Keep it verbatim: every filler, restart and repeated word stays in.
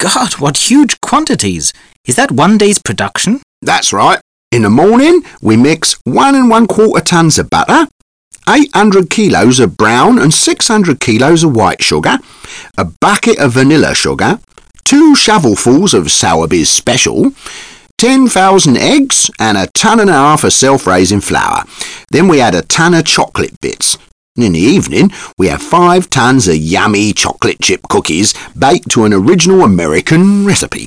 God, what huge quantities! Is that one day's production? That's right. In the morning, we mix one and one quarter tons of butter, eight hundred kilos of brown and six hundred kilos of white sugar, a bucket of vanilla sugar, two shovelfuls of Sowerby's Special, ten thousand eggs and a ton and a half of self-raising flour. Then we add a ton of chocolate bits. In the evening, we have five tons of yummy chocolate chip cookies baked to an original American recipe.